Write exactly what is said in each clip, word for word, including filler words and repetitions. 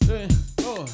Hey, oh.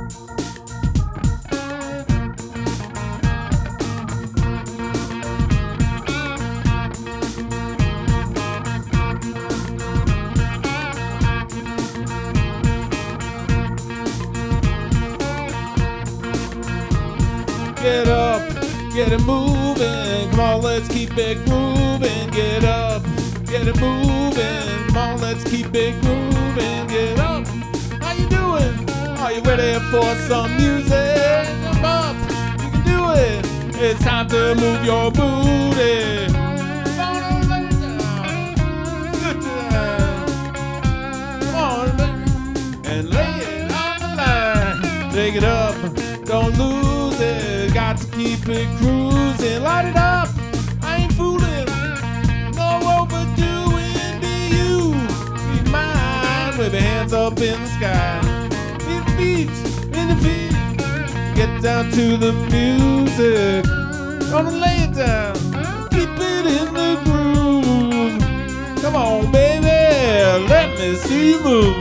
Get up, get it moving. Come on, let's keep it grooving. Get up, get it moving. Come on, let's keep it grooving. Get up. How you doing? Are you ready for some music? Come up, you can do it. It's time to move your booty. Come on, lay it down. Good time. Come on, baby, and lay it on the line. Take it up, don't lose it. Got to keep it cruising. Light it up. I ain't fooling. No overdoing. Be you. Be mine. Wave your hands up in the sky. Hit feet in the feet. Get down to the music. Gonna lay it down. Keep it in the groove. Come on, baby. Let me see you move.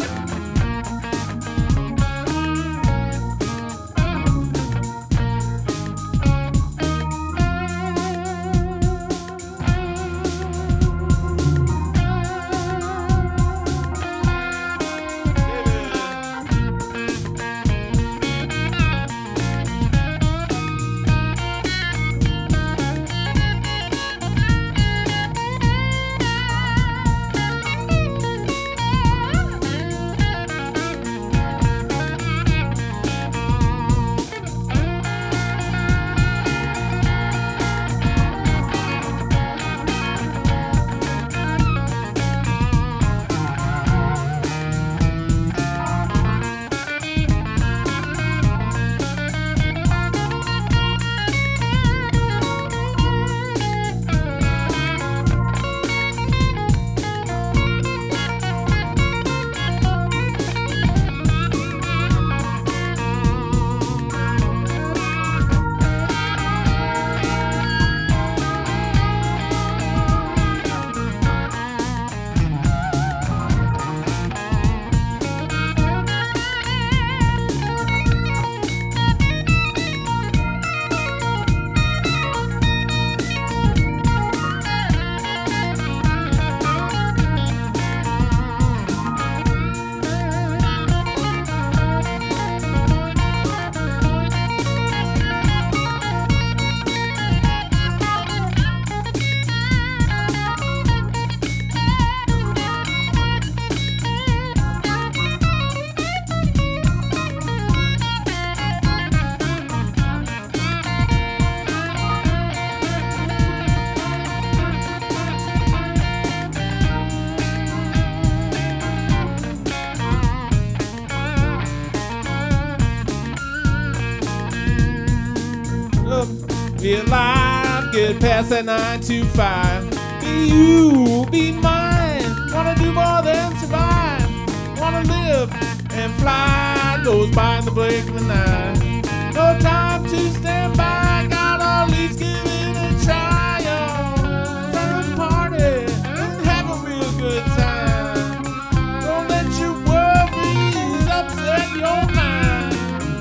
Be alive, get past that nine to five. Be you, be mine. Wanna do more than survive. Wanna live and fly. Goes by in the blink of an eye. No time to stand by. Gotta at least give it a try. Oh, some party and have a real good time. Don't let your worries upset your mind.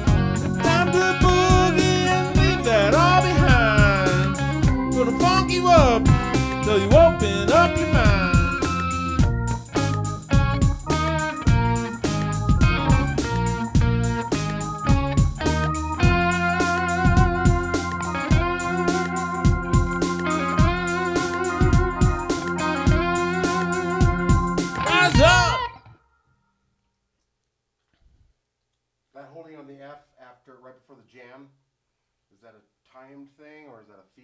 Time to boogie and leave that all behind. Gonna funk you up till you open up your mind. Rise up! That holding on the F after, right before the jam, is that a timed thing or is that a